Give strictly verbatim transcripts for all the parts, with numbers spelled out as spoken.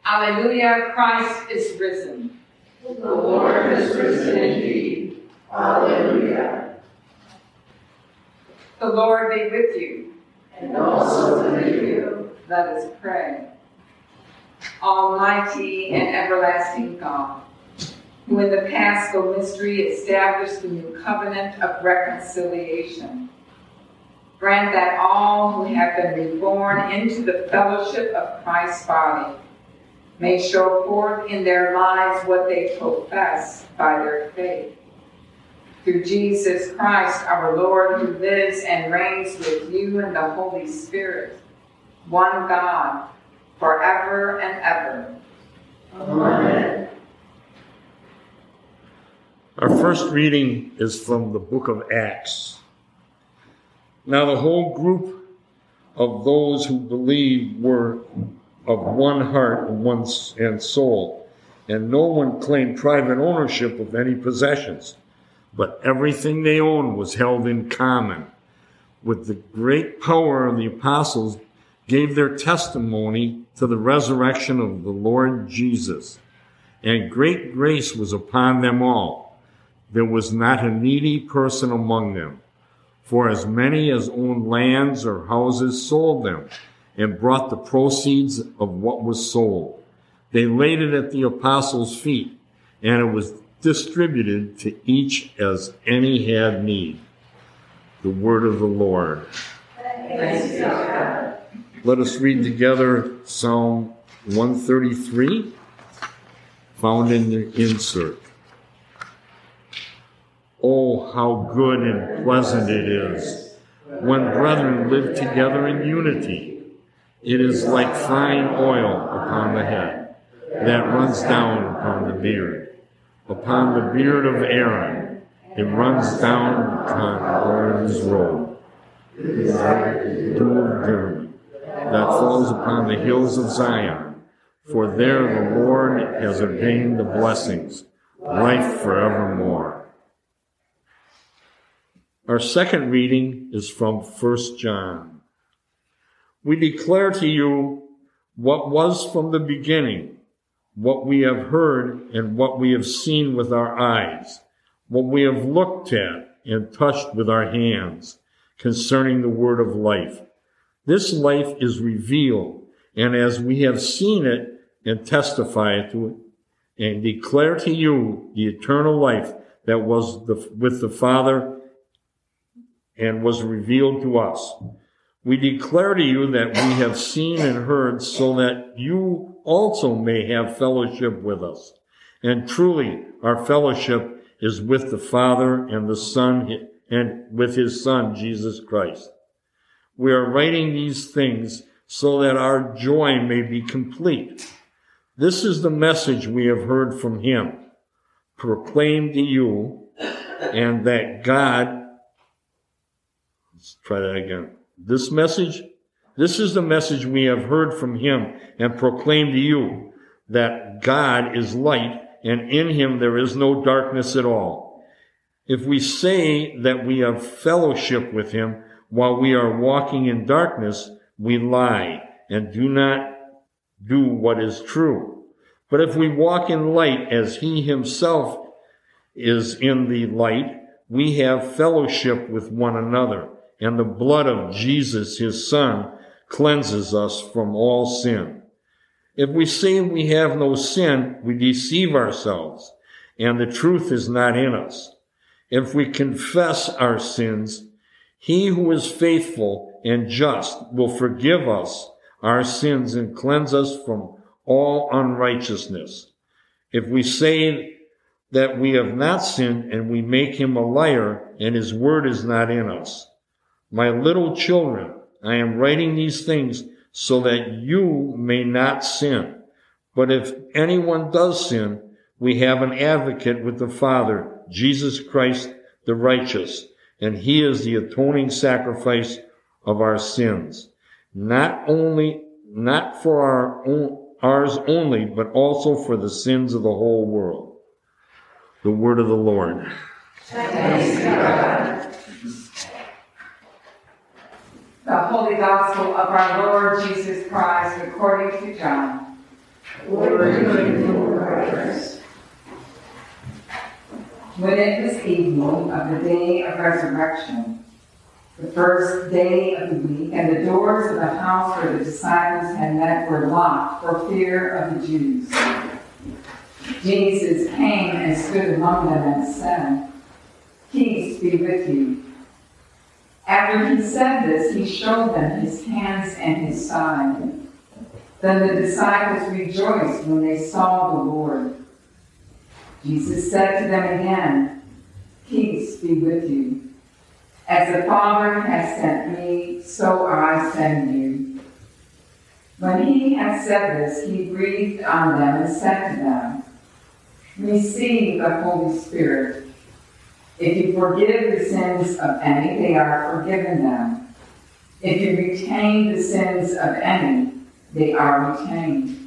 Alleluia, Christ is risen. The Lord is risen indeed. Alleluia. The Lord be with you. And also with you. Let us pray. Almighty and everlasting God, who in the Paschal mystery established the new covenant of reconciliation, grant that all who have been reborn into the fellowship of Christ's body may show forth in their lives what they profess by their faith. Through Jesus Christ, our Lord, who lives and reigns with you in the Holy Spirit, one God, forever and ever. Amen. Our first reading is from the book of Acts. Now the whole group of those who believed were of one heart and one and soul, and no one claimed private ownership of any possessions, but everything they owned was held in common. With the great power of the apostles gave their testimony to the resurrection of the Lord Jesus, and great grace was upon them all. There was not a needy person among them, for as many as owned lands or houses sold them, and brought the proceeds of what was sold. They laid it at the apostles' feet, and it was distributed to each as any had need. The word of the Lord. Thanks be to God. Let us read together Psalm one thirty-three, found in the insert. Oh, how good and pleasant it is when brethren live together in unity. It is like fine oil upon the head that runs down upon the beard, upon the beard of Aaron. It runs down upon Aaron's robe. It is like the dew of Hermon that falls upon the hills of Zion. For there the Lord has ordained the blessings, life forevermore. Our second reading is from First John. We declare to you what was from the beginning, what we have heard and what we have seen with our eyes, what we have looked at and touched with our hands concerning the word of life. This life is revealed, and as we have seen it and testify to it, and declare to you the eternal life that was the, with the Father and was revealed to us. We declare to you that we have seen and heard, so that you also may have fellowship with us. And truly, our fellowship is with the Father and the Son, and with his Son, Jesus Christ. We are writing these things so that our joy may be complete. This is the message we have heard from him, proclaimed to you, and that God, let's try that again. This message, this is the message we have heard from him and proclaimed to you, that God is light, and in him there is no darkness at all. If we say that we have fellowship with him while we are walking in darkness, we lie and do not do what is true. But if we walk in light as he himself is in the light, we have fellowship with one another. And the blood of Jesus, his Son, cleanses us from all sin. If we say we have no sin, we deceive ourselves, and the truth is not in us. If we confess our sins, he who is faithful and just will forgive us our sins and cleanse us from all unrighteousness. If we say that we have not sinned, and we make him a liar, and his word is not in us. My little children, I am writing these things so that you may not sin. But if anyone does sin, we have an advocate with the Father, Jesus Christ the righteous, and he is the atoning sacrifice of our sins, not only, not for our own, ours only, but also for the sins of the whole world. The word of the Lord. Thanks be to God. The Holy Gospel of our Lord Jesus Christ according to John. Lord, you know our prayers. When it was evening of the day of resurrection, the first day of the week, and the doors of the house where the disciples had met were locked for fear of the Jews, Jesus came and stood among them and said, "Peace be with you." After he said this, he showed them his hands and his side. Then the disciples rejoiced when they saw the Lord. Jesus said to them again, "Peace be with you. As the Father has sent me, so I send you." When he had said this, he breathed on them and said to them, "Receive the Holy Spirit. If you forgive the sins of any, they are forgiven them. If you retain the sins of any, they are retained."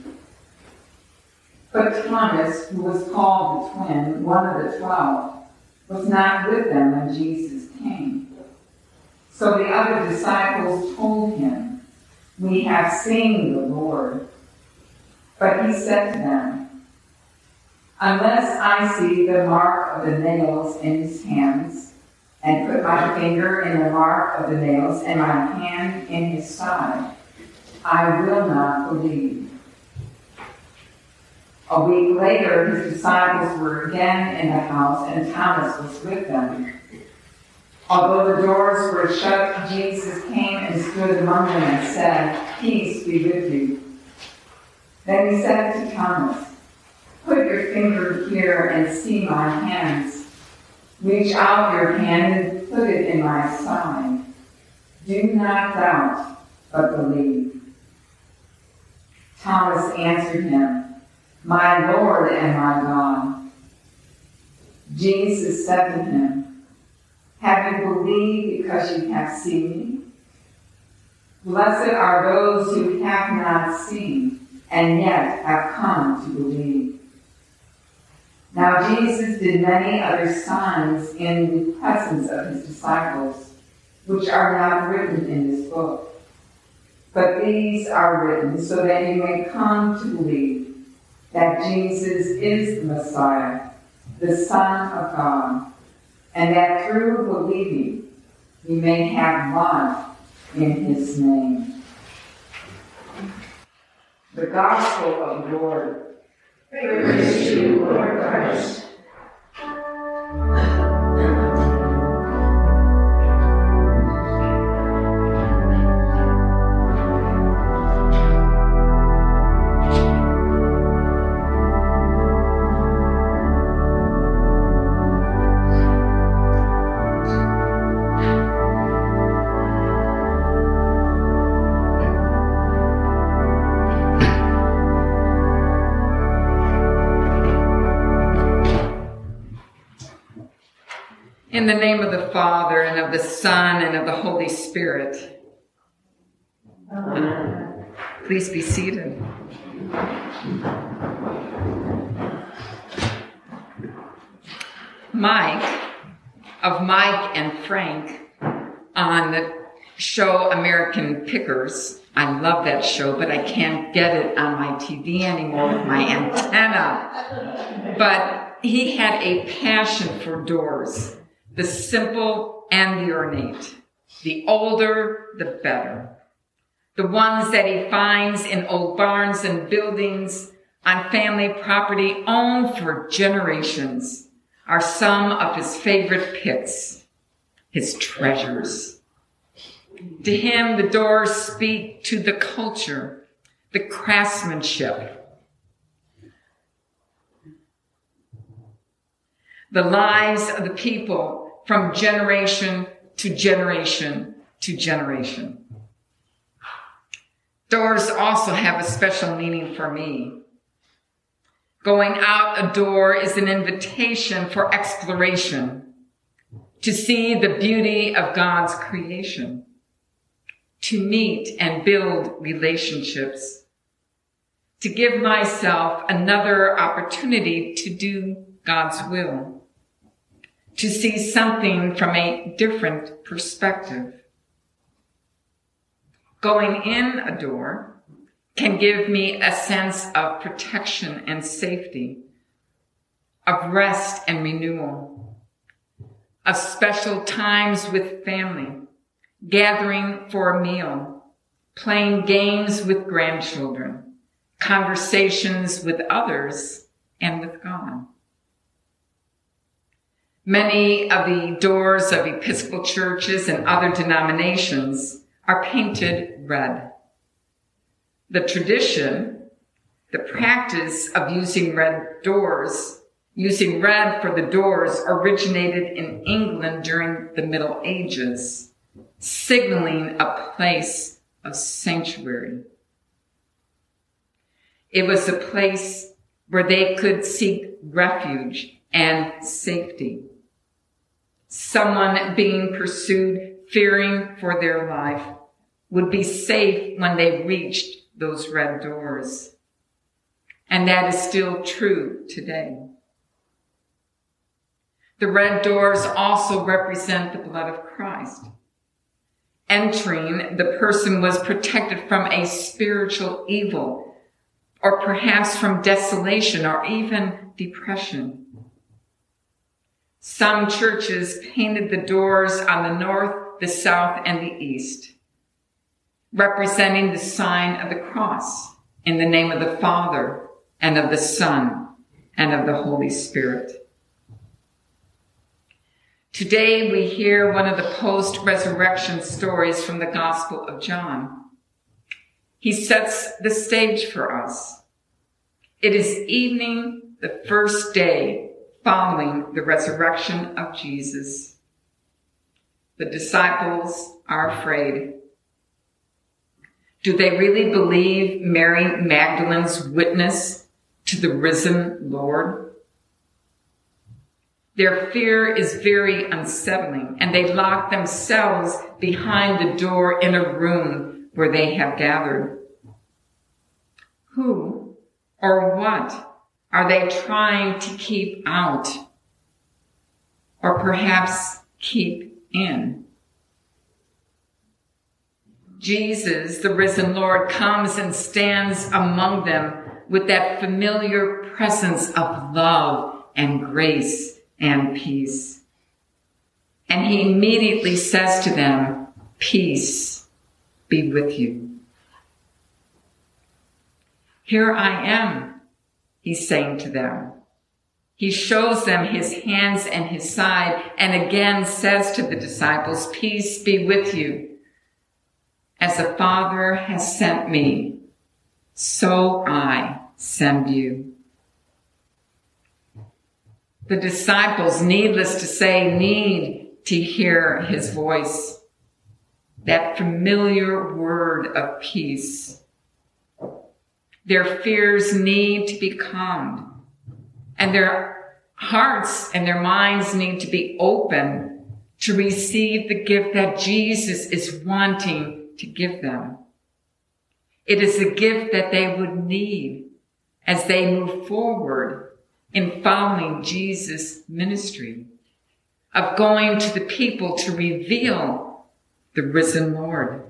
But Thomas, who was called the twin, one of the twelve, was not with them when Jesus came. So the other disciples told him, "We have seen the Lord." But he said to them, "Unless I see the mark of the nails in his hands, and put my finger in the mark of the nails, and my hand in his side, I will not believe." A week later, his disciples were again in the house, and Thomas was with them. Although the doors were shut, Jesus came and stood among them and said, "Peace be with you." Then he said to Thomas, "Put your finger here and see my hands. Reach out your hand and put it in my side. Do not doubt, but believe." Thomas answered him, "My Lord and my God." Jesus said to him, "Have you believed because you have seen me? Blessed are those who have not seen and yet have come to believe." Now Jesus did many other signs in the presence of his disciples, which are not written in this book. But these are written so that you may come to believe that Jesus is the Messiah, the Son of God, and that through believing you may have life in his name. The Gospel of the Lord. Praise to you, Lord Christ. In the name of the Father, and of the Son, and of the Holy Spirit. Amen. Please be seated. Mike, of Mike and Frank, on the show American Pickers. I love that show, but I can't get it on my T V anymore with my antenna. But he had a passion for doors. The simple and the ornate. The older, the better. The ones that he finds in old barns and buildings on family property owned for generations are some of his favorite picks, his treasures. To him, the doors speak to the culture, the craftsmanship, the lives of the people from generation to generation to generation. Doors also have a special meaning for me. Going out a door is an invitation for exploration, to see the beauty of God's creation, to meet and build relationships, to give myself another opportunity to do God's will, to see something from a different perspective. Going in a door can give me a sense of protection and safety, of rest and renewal, of special times with family, gathering for a meal, playing games with grandchildren, conversations with others and with God. Many of the doors of Episcopal churches and other denominations are painted red. The tradition, the practice of using red doors, using red for the doors originated in England during the Middle Ages, signaling a place of sanctuary. It was a place where they could seek refuge and safety. Someone being pursued, fearing for their life, would be safe when they reached those red doors. And that is still true today. The red doors also represent the blood of Christ. Entering, the person was protected from a spiritual evil, or perhaps from desolation or even depression. Some churches painted the doors on the north, the south, and the east, representing the sign of the cross in the name of the Father and of the Son and of the Holy Spirit. Today we hear one of the post-resurrection stories from the Gospel of John. He sets the stage for us. It is evening, the first day following the resurrection of Jesus. The disciples are afraid. Do they really believe Mary Magdalene's witness to the risen Lord? Their fear is very unsettling, and they lock themselves behind the door in a room where they have gathered. Who or what are they trying to keep out, or perhaps keep in? Jesus, the risen Lord, comes and stands among them with that familiar presence of love and grace and peace. And he immediately says to them, "Peace be with you." "Here I am," he's saying to them. He shows them his hands and his side, and again says to the disciples, "Peace be with you. As the Father has sent me, so I send you." The disciples, needless to say, need to hear his voice, that familiar word of peace. Their fears need to be calmed, and their hearts and their minds need to be open to receive the gift that Jesus is wanting to give them. It is a gift that they would need as they move forward in following Jesus' ministry of going to the people to reveal the risen Lord.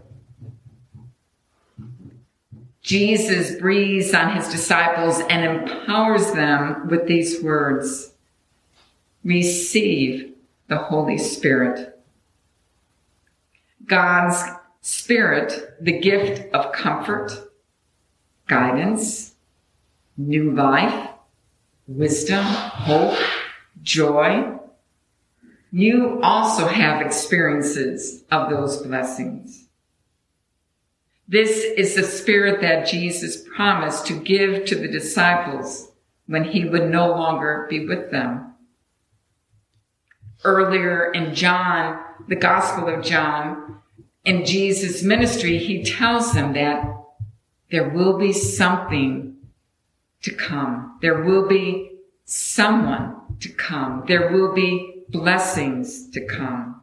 Jesus breathes on his disciples and empowers them with these words: "Receive the Holy Spirit." God's Spirit, the gift of comfort, guidance, new life, wisdom, hope, joy. You also have experiences of those blessings. This is the Spirit that Jesus promised to give to the disciples when he would no longer be with them. Earlier in John, the Gospel of John, in Jesus' ministry, he tells them that there will be something to come. There will be someone to come. There will be blessings to come.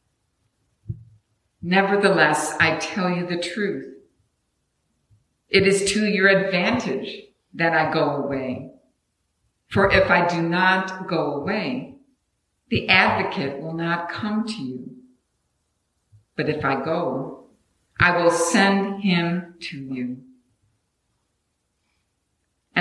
Nevertheless, I tell you the truth. It is to your advantage that I go away. For if I do not go away, the advocate will not come to you. But if I go, I will send him to you.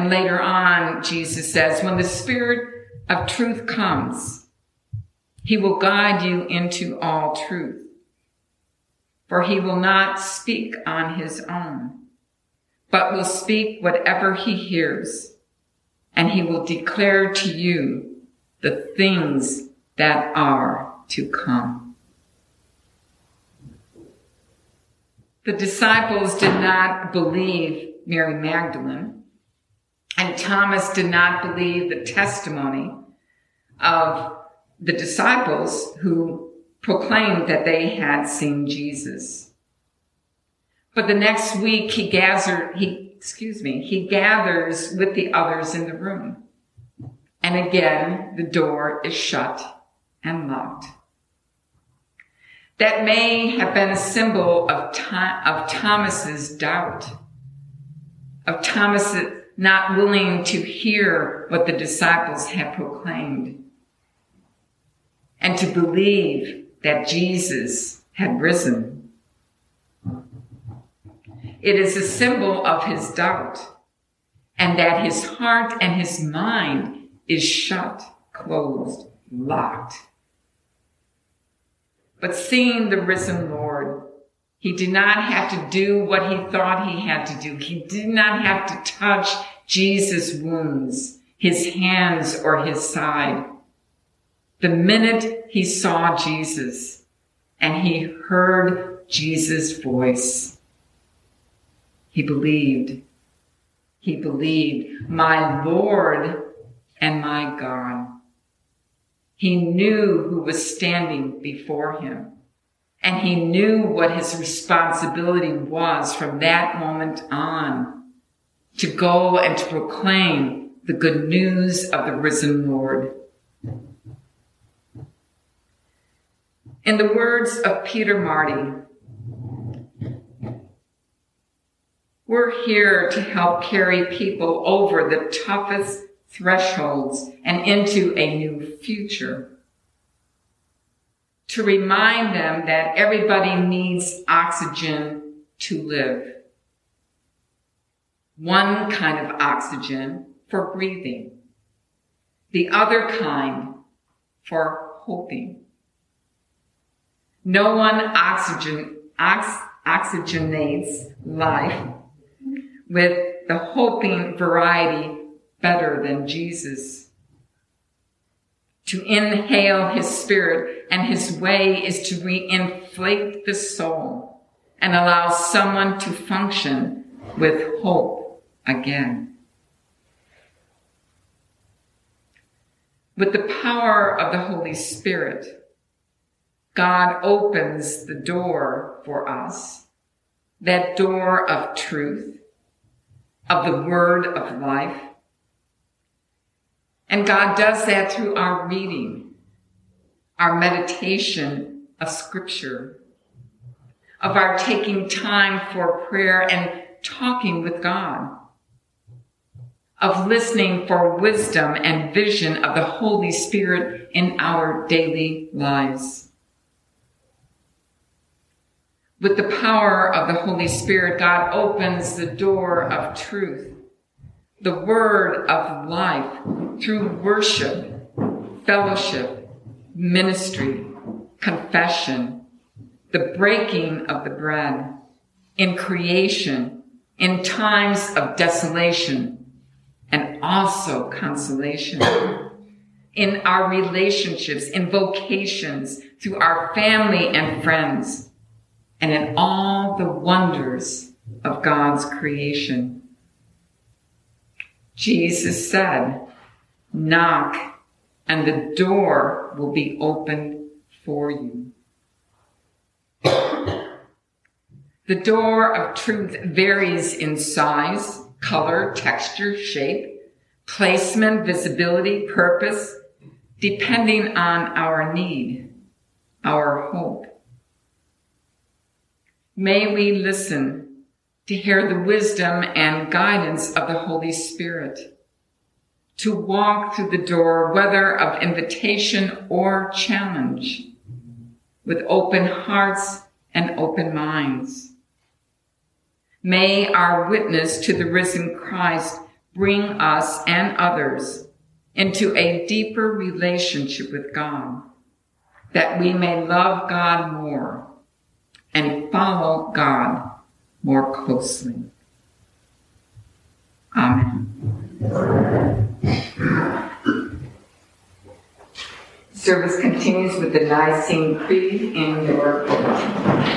And later on, Jesus says, when the Spirit of truth comes, he will guide you into all truth. For he will not speak on his own, but will speak whatever he hears, and he will declare to you the things that are to come. The disciples did not believe Mary Magdalene, and Thomas did not believe the testimony of the disciples who proclaimed that they had seen Jesus. But the next week he gathered, he, excuse me, he gathers with the others in the room. And again, the door is shut and locked. That may have been a symbol of, Th- of Thomas's doubt, of Thomas not willing to hear what the disciples had proclaimed, and to believe that Jesus had risen. It is a symbol of his doubt, and that his heart and his mind is shut, closed, locked. But seeing the risen Lord, he did not have to do what he thought he had to do. He did not have to touch Jesus' wounds, his hands or his side. The minute he saw Jesus and he heard Jesus' voice, he believed. He believed, my Lord and my God. He knew who was standing before him, and he knew what his responsibility was from that moment on, to go and to proclaim the good news of the risen Lord. In the words of Peter Marty, we're here to help carry people over the toughest thresholds and into a new future. To remind them that everybody needs oxygen to live. One kind of oxygen for breathing. The other kind for hoping. No one oxygen, ox, oxygenates life with the hoping variety better than Jesus. To inhale his spirit, and his way is to reinflate the soul and allow someone to function with hope again. With the power of the Holy Spirit, God opens the door for us, that door of truth, of the word of life. And God does that through our reading, our meditation of Scripture, of our taking time for prayer and talking with God, of listening for wisdom and vision of the Holy Spirit in our daily lives. With the power of the Holy Spirit, God opens the door of truth, the word of life, through worship, fellowship, ministry, confession, the breaking of the bread, in creation, in times of desolation, and also consolation, in our relationships, in vocations, through our family and friends, and in all the wonders of God's creation. Jesus said, knock, and the door will be opened for you. The door of truth varies in size, color, texture, shape, placement, visibility, purpose, depending on our need, our hope. May we listen to hear the wisdom and guidance of the Holy Spirit, to walk through the door, whether of invitation or challenge, with open hearts and open minds. May our witness to the risen Christ bring us and others into a deeper relationship with God, that we may love God more and follow God more closely. Amen. Service continues with the Nicene Creed in your bulletin.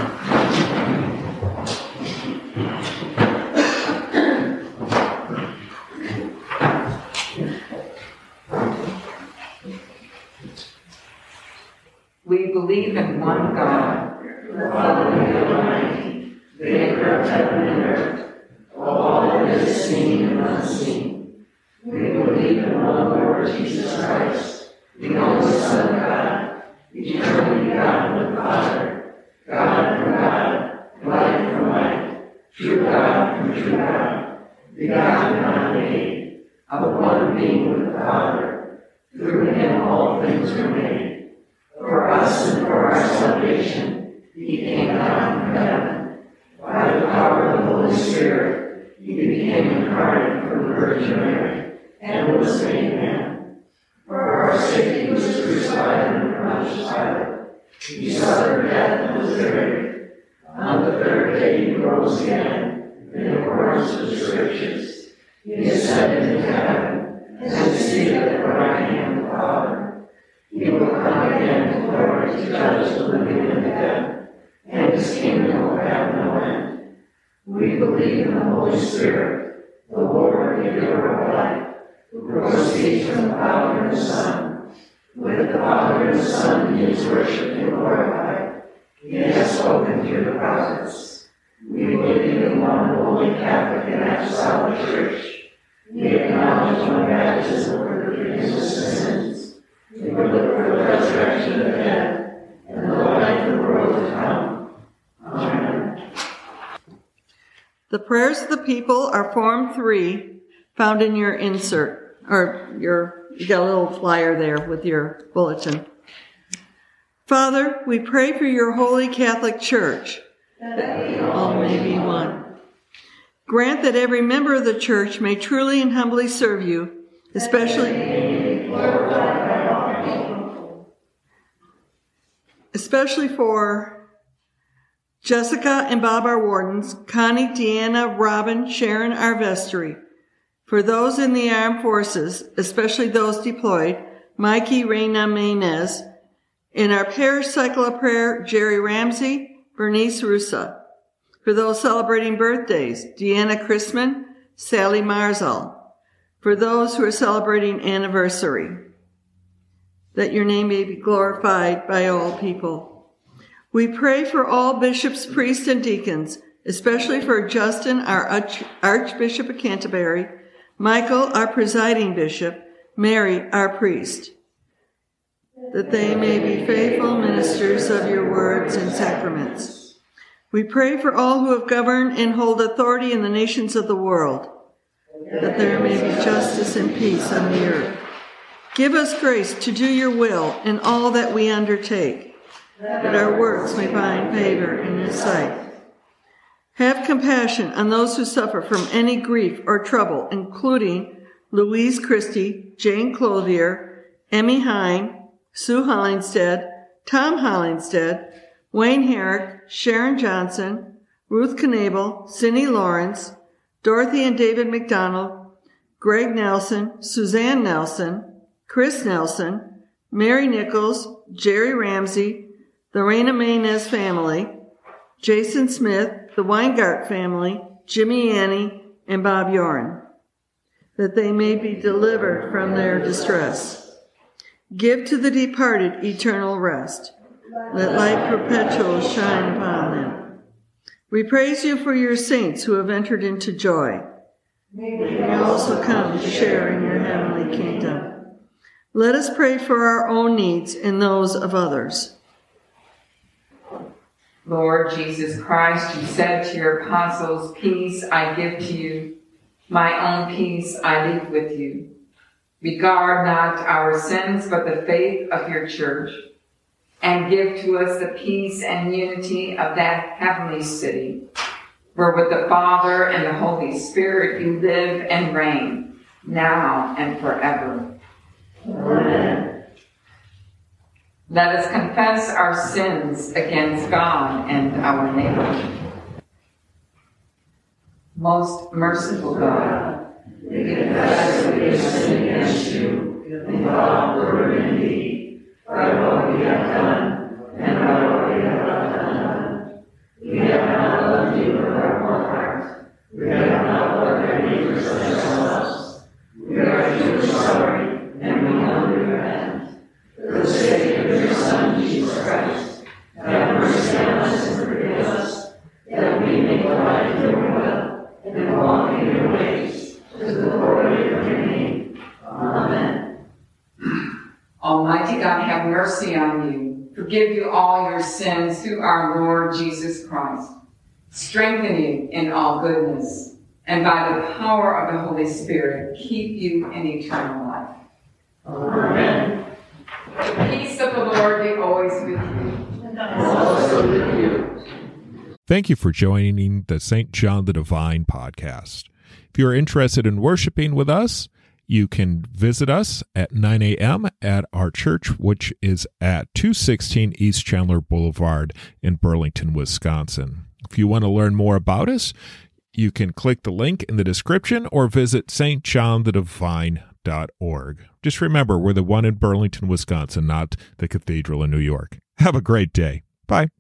We believe in one God, the Father Almighty, maker of heaven and earth, all that is seen and unseen. We believe in one Lord Jesus Christ, the only Son of God, eternally begotten of the Father, God from God, light from light, true God from true God, begotten not made, of one being with the Father. Through him all things were made. For us and for our salvation, he came down from heaven. By the power of the Holy Spirit, he became incarnate from the Virgin Mary, and was made man. For our sake he was crucified under Pontius Pilate. He suffered death and was buried. On the third day he rose again, in accordance with the Scriptures. He ascended into heaven, and is seated at the right hand of the Father. He will come again to glory to judge the living and the dead, and his kingdom will have no end. We believe in the Holy Spirit, the Lord, the giver of life, who proceeds from the Father and the Son. With the Father and the Son he is worshipped and glorified. He has spoken through the prophets. We believe in one holy Catholic and Apostolic Church. We acknowledge one baptism for the forgiveness of sins. We look for the resurrection of the dead and the life of the world to come. Amen. The prayers of the people are Form three, found in your insert, or your, you got a little flyer there with your bulletin. Father, we pray for your holy Catholic Church, that we all may be one. Grant that every member of the church may truly and humbly serve you, especially especially for Jessica and Bob, our wardens, Connie, Deanna, Robin, Sharon, our vestry. For those in the armed forces, especially those deployed, Mikey, Reina, Maynes. In our parish cycle of prayer, Jerry Ramsey, Bernice Russa. For those celebrating birthdays, Deanna Chrisman, Sally Marzal. For those who are celebrating anniversary, that your name may be glorified by all people. We pray for all bishops, priests, and deacons, especially for Justin, our Arch- Archbishop of Canterbury, Michael, our presiding bishop, Mary, our priest, that they may be faithful ministers of your words and sacraments. We pray for all who have governed and hold authority in the nations of the world, that there may be justice and peace on the earth. Give us grace to do your will in all that we undertake, that our works may find favor in your sight. Have compassion on those who suffer from any grief or trouble, including Louise Christie, Jane Clothier, Emmy Hine, Sue Hollingsted, Tom Hollingsted, Wayne Herrick, Sharon Johnson, Ruth Knabel, Cindy Lawrence, Dorothy and David McDonald, Greg Nelson, Suzanne Nelson, Chris Nelson, Mary Nichols, Jerry Ramsey, the Reina Maynes family, Jason Smith, the Weingart family, Jimmy Annie, and Bob Yoren, that they may be delivered from their distress. Give to the departed eternal rest. Let light perpetual shine upon them. We praise you for your saints who have entered into joy. May we also come to share in your heavenly kingdom. Let us pray for our own needs and those of others. Lord Jesus Christ, you said to your apostles, "Peace I give to you, my own peace I leave with you. Regard not our sins, but the faith of your church, and give to us the peace and unity of that heavenly city, where with the Father and the Holy Spirit you live and reign, now and forever. Amen. Let us confess our sins against God and our neighbor. Most merciful God, we confess that we have sinned against you in thought, word, and deed, by what we have done and by what we have not done. We have not loved you with our whole heart. We have not loved our neighbors as ourselves. We are truly sorry, and we humbly repent. For the sake of your Son, Jesus Christ, have mercy on us and forgive us, that we may abide in your will and walk in your ways, to the glory of your name. Amen. Almighty God, have mercy on you, forgive you all your sins through our Lord Jesus Christ, strengthen you in all goodness, and by the power of the Holy Spirit, keep you in eternal life. Amen. The peace of the Lord be always with you. And also with you. Thank you for joining the Saint John the Divine podcast. If you're interested in worshiping with us, you can visit us at nine a.m. at our church, which is at two sixteen East Chandler Boulevard in Burlington, Wisconsin. If you want to learn more about us, you can click the link in the description or visit s t john the divine dot org. Just remember, we're the one in Burlington, Wisconsin, not the cathedral in New York. Have a great day. Bye.